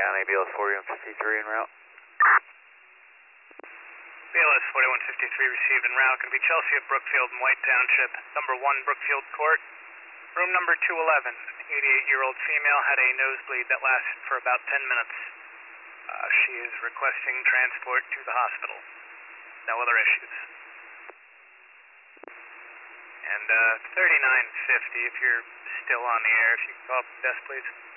County, BLS 4153 en route. BLS 4153 received en route. Going to be Chelsea at Brookfield and White Township. Number 1 Brookfield Court. Room number 211. 88-year-old female had a nosebleed that lasted for about 10 minutes. She is requesting transport to the hospital. No other issues. And 3950, if you're still on the air, if you can call up the desk, please.